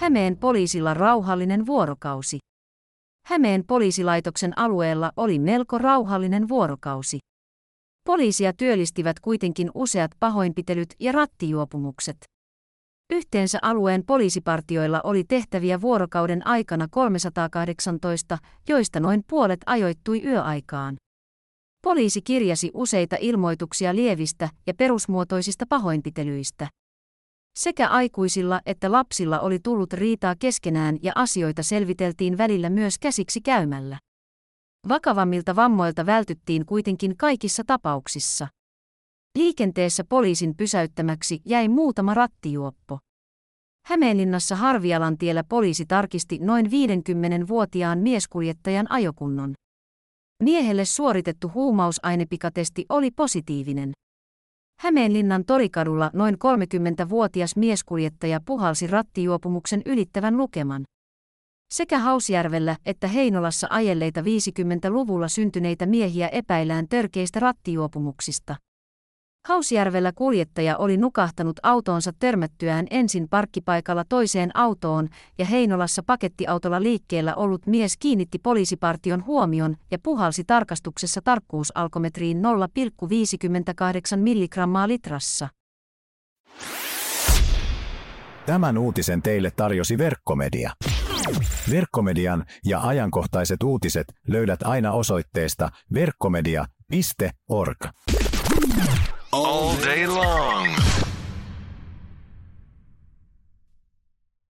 Hämeen poliisilla rauhallinen vuorokausi. Hämeen poliisilaitoksen alueella oli melko rauhallinen vuorokausi. Poliisia työllistivät kuitenkin useat pahoinpitelyt ja rattijuopumukset. Yhteensä alueen poliisipartioilla oli tehtäviä vuorokauden aikana 318, joista noin puolet ajoittui yöaikaan. Poliisi kirjasi useita ilmoituksia lievistä ja perusmuotoisista pahoinpitelyistä. Sekä aikuisilla että lapsilla oli tullut riitaa keskenään ja asioita selviteltiin välillä myös käsiksi käymällä. Vakavammilta vammoilta vältyttiin kuitenkin kaikissa tapauksissa. Liikenteessä poliisin pysäyttämäksi jäi muutama rattijuoppo. Hämeenlinnassa Harvialantiellä poliisi tarkisti noin 50-vuotiaan mieskuljettajan ajokunnon. Miehelle suoritettu huumausainepikatesti oli positiivinen. Hämeenlinnan Torikadulla noin 30-vuotias mieskuljettaja puhalsi rattijuopumuksen ylittävän lukeman. Sekä Hausjärvellä että Heinolassa ajelleita 50-luvulla syntyneitä miehiä epäillään törkeistä rattijuopumuksista. Hausjärvellä kuljettaja oli nukahtanut autoonsa törmättyään ensin parkkipaikalla toiseen autoon ja Heinolassa pakettiautolla liikkeellä ollut mies kiinnitti poliisipartion huomion ja puhalsi tarkastuksessa tarkkuusalkometriin 0,58 milligrammaa litrassa. Tämän uutisen teille tarjosi Verkkomedia. Verkkomedian ja ajankohtaiset uutiset löydät aina osoitteesta verkkomedia.org. All day long.